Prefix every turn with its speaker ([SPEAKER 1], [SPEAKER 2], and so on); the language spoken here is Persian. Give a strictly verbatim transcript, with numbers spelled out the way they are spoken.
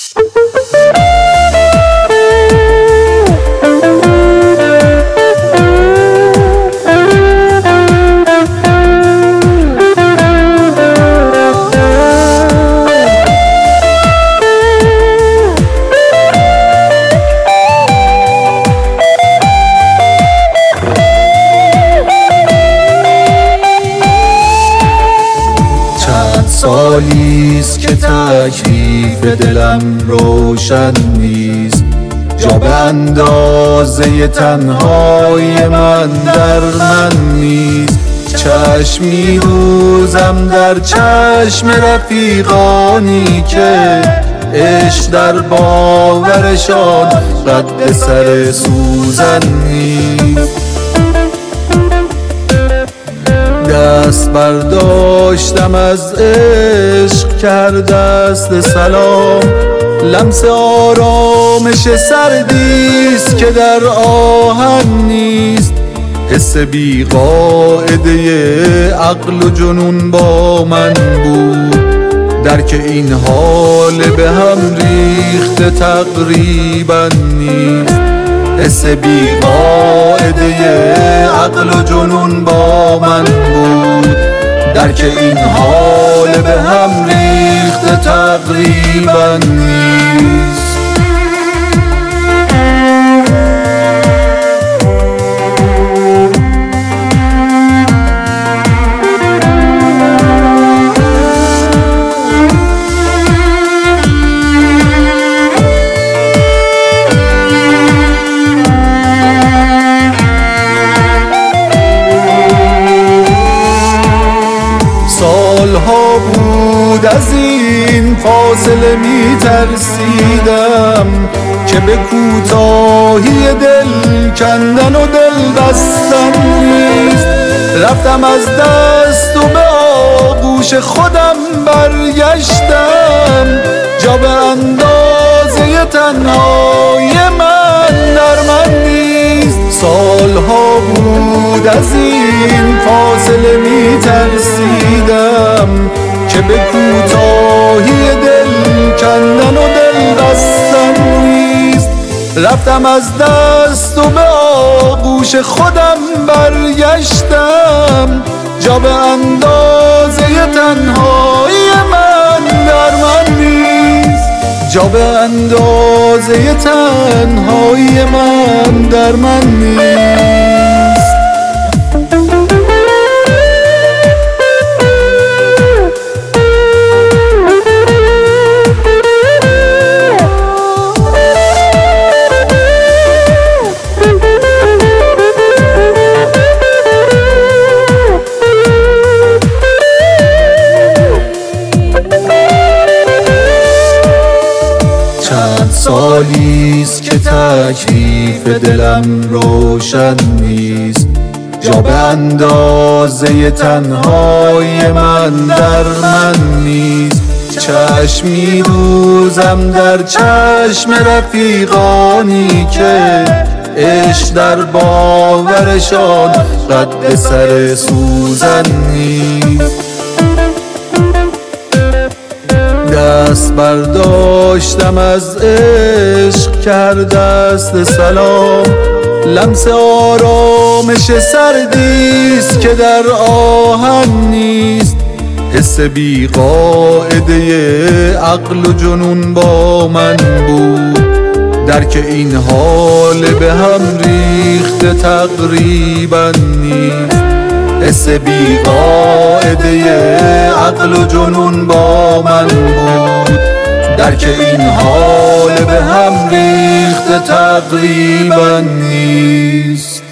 [SPEAKER 1] سالیست که تکلیف دلم روشن نیست، جا به اندازه تنهای من در من نیست. چشم میدوزم در چشم رفیقانی که عشق در باورشان قد سر سوزن نیست. دست برداشتم از عشق کرد دست سلام، لمس آرامش سردیست که در آهن نیست. حس بی قاعده عقل و جنون با من بود، درک این حال به هم ریخته تقریبا نیست. حس بی قاعده عقل و جنون با من بود، درک این حال به هم ریخته تقریبا نیست. سالها بود از این فاصله می ترسیدم که به کوتاهی دل کندن و دل بستن نیست. رفتم از دست و به آغوش خودم برگشتم، جا به اندازه تنهای من در من نیست. سالها بود از این فاصله می ترسیدم که به کوتاهی دل کندن و دل بستن نیست. رفتم از دست و به آغوش خودم برگشتم، جا به اندازه تنهای من در من نیست. جا به اندازه تنهای من در من نیست. چند سالیست که تکلیف دلم روشن نیست، جا به اندازه تنهای من در من نیست. چشم میدوزم در چشم رفیقانی که عشق در باورشان قد سر سوزن نیست. دست برداشتم از عشق کرد دست سلام، لمس آرامش سردیست که در آهن نیست. حس بی قاعده عقل و جنون با من بود، درک این حال به هم ریخته تقریبا نیست. حس بی قاعده عقل و جنون با من بود، درک این حال به هم ریخته تقریبا نیست.